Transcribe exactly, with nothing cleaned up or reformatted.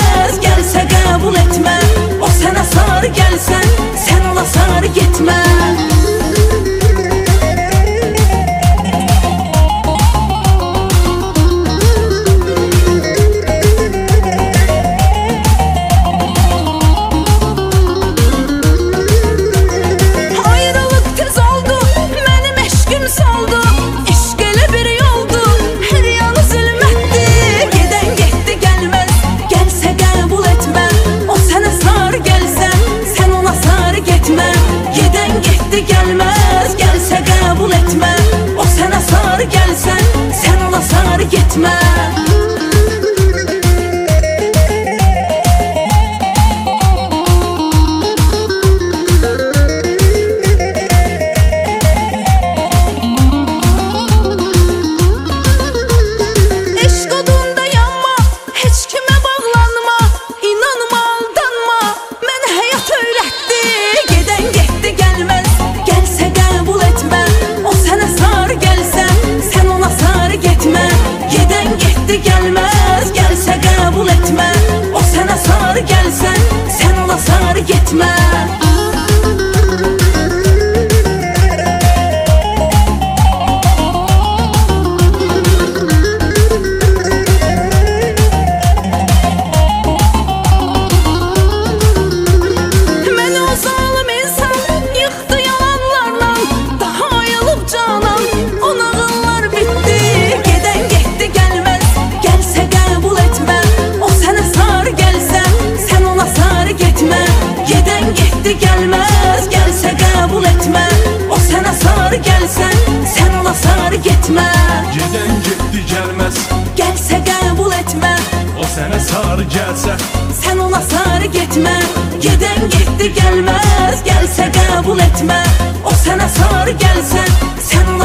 gelmez, gelse kabul etme. O sana sarı gelsen, sen ona sarı gitme. Gelmez, gelse kabul etme. O sana sarı gelsen, sen ona sarı gitme. Eşq odunda yanma, heç kimə bağlanma. İnanma, aldanma, mən həyat öyrətdi. Gedən getdi gəlməz, gelse kabul etme. O sana sarı gelsen, sen ona sarı gitme. Giden gitti gelmez, gelse kabul etme. O sana sarı gelsen, sen ona sarı gitme. Gelmez, gelse kabul etme. O sana sarı gelsen, sen ona sarı gitme. Giden gitti gelmez, gelse kabul etme. O sana sarı gelse, sen ona sarı gitme. Giden gitti gelmez, gelse kabul etme. O sana sarı gelsen, sen ona